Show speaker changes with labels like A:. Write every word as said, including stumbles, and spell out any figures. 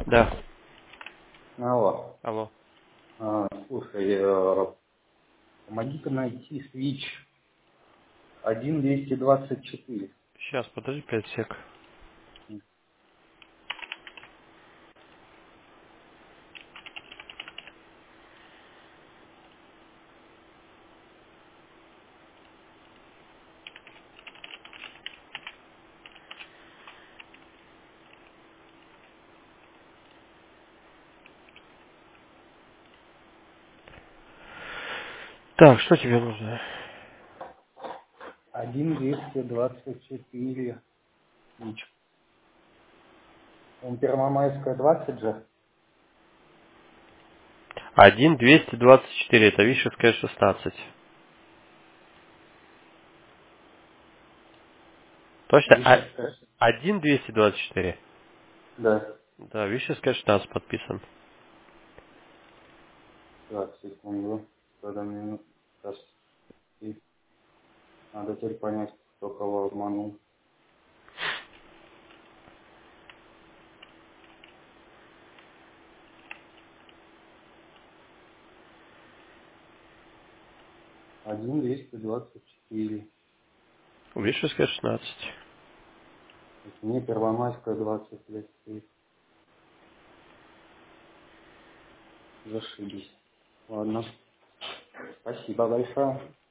A: Да.
B: Алло.
A: Алло.
B: А, слушай, э, помоги-ка найти свич один двести двадцать четыре.
A: Сейчас, подожди пять сек. Так, что тебе нужно?
B: один двести двадцать четыре свич. Он Первомайская двадцать же?
A: один двести двадцать четыре, это Вишевская шестнадцать. Точно? А-
B: Вишевская.
A: один двести двадцать четыре.
B: Да.
A: Да, Вишевская шестнадцать подписан.
B: Так, секунду. Тогда мне сейчас и надо теперь понять, кто кого обманул. один двести двадцать четыре.
A: Вишевская шестнадцать.
B: Мне Первомайская двадцать лет. Зашибись. Ладно. Спасибо большое.